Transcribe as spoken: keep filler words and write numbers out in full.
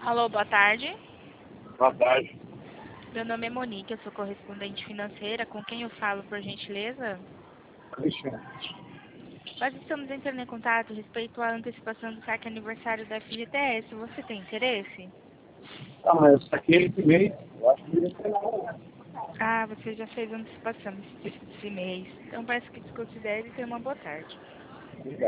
Alô, boa tarde. Boa tarde. Meu nome é Monique, eu sou correspondente financeira. Com quem eu falo, por gentileza? Alexandre. Nós estamos entrando em contato a respeito à antecipação do saque aniversário da F G T S. Você tem interesse? Ah, mas eu saquei esse mês. Eu acho que ele Ah, você já fez a antecipação esse, esse mês. Então peço que desconsidere e tenha uma boa tarde. Obrigado.